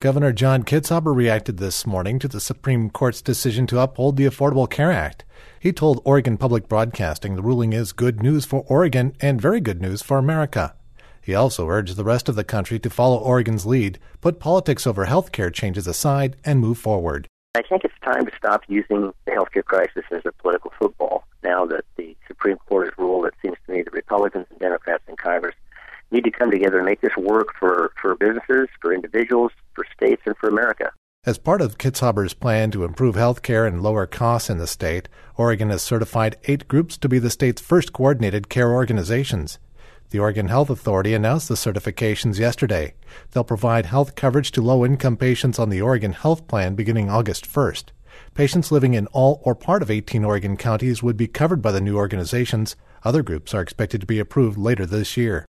Governor John Kitzhaber reacted this morning to the Supreme Court's decision to uphold the Affordable Care Act. He told Oregon Public Broadcasting the ruling is good news for Oregon and very good news for America. He also urged the rest of the country to follow Oregon's lead, put politics over health care changes aside, and move forward. I think it's time to stop using the healthcare crisis as a political football. Now that the Supreme Court has ruled, it seems to me that Republicans and Democrats in Congress need to come together and make this work for businesses, for individuals, for states, and for America. As part of Kitzhaber's plan to improve health care and lower costs in the state, Oregon has certified 8 groups to be the state's first coordinated care organizations. The Oregon Health Authority announced the certifications yesterday. They'll provide health coverage to low-income patients on the Oregon Health Plan beginning August 1st. Patients living in all or part of 18 Oregon counties would be covered by the new organizations. Other groups are expected to be approved later this year.